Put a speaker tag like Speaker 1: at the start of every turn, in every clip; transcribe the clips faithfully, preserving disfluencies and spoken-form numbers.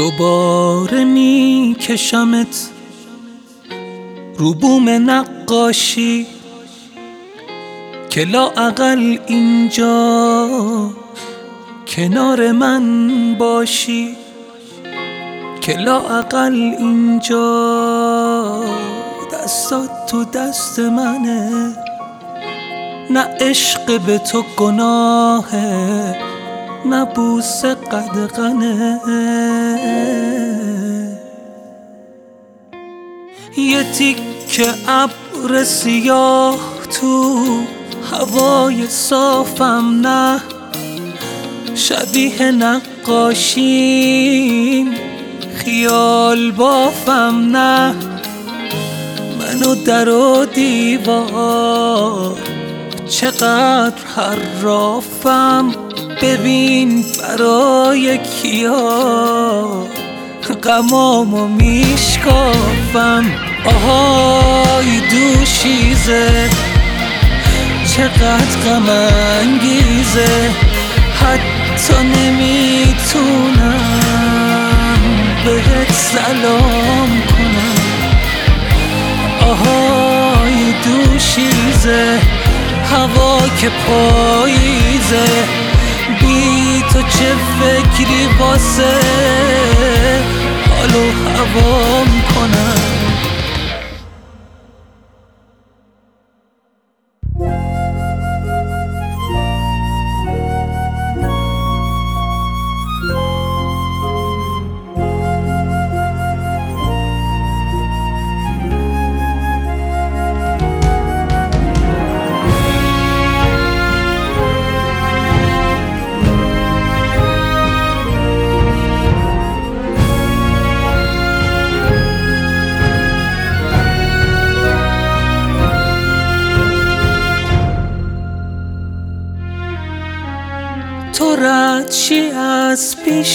Speaker 1: دوباره می کشمت رو بوم نقاشی که لااقل اینجا کنار من باشی، که لااقل اینجا دستات تو دست منه. نه عشق به تو گناهه، نه بوسه قدغنه. یه تیکه ابر سیاه تو هوای صافم، نه شبیه نقاشیم خیال بافم، نه منو در و دیوار چقدر حرافم. ببین برای کیا غمامو میشکافم. آهای دوشیزه چقدر غم انگیزه، حتی نمیتونم بهت سلام کنم. آهای دوشیزه هوا که پاییزه، بی تو چه فکری واسه حال و هوام کنم. تو رد شی از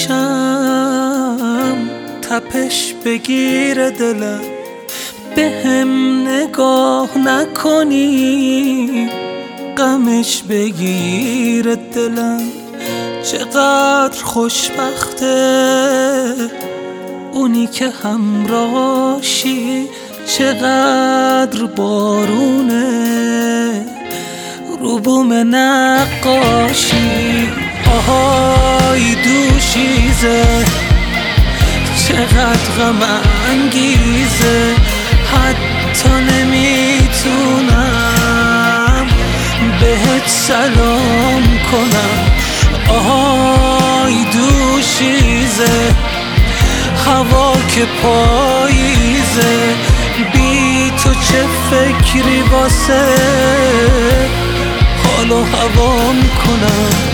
Speaker 1: پیشم، تپش بگیر دلم. به هم نگاه نکنی غمش بگیر دلم. چقدر خوشبخته اونی که همراهشی، چقدر بارونه رو بوم نقاشی. آهای دوشیزه چقدر غم انگیزه، حتی نمیتونم بهت سلام کنم. آهای دوشیزه هوا که پاییزه، بی تو چه فکری واسه حال و هوام کنم.